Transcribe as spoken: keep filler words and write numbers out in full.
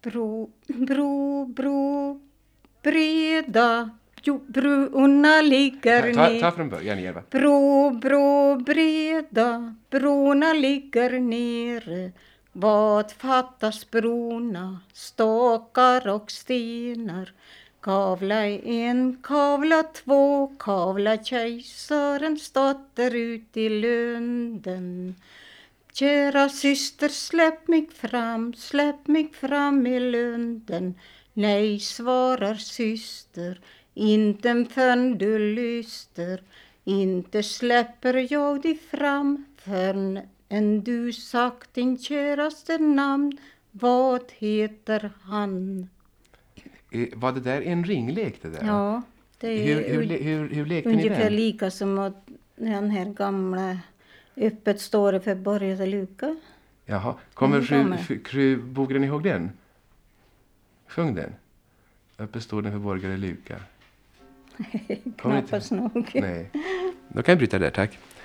Bro, bro, bro, breda, jo, brona ligger Ta, ner. ta från början igen, va? Bro, bro, breda, brona ligger nere. Vad fattas brona, stakar och stenar. Kavla en, kavla två, kavla kejsarens dotter ut i lunden. Kära syster, släpp mig fram, släpp mig fram i lunden. Nej, svarar syster, inte förrän du lyster. Inte släpper jag dig fram förrän du sagt din käraste namn. Vad heter han? Eh, Var det där en ringlek det där? Ja, det är Hur, hur, le- hur, hur lekte ni ungefär den? lika som att den här gamla öppet står det för Borget och Luka. Jaha, kommer Mm, fru, kommer. fru, fru Bogren ihåg den? Sjung den. Uppe står den för borgare Luka. Kommer inte- Knappast nog. Nej. Då kan jag bryta där, tack.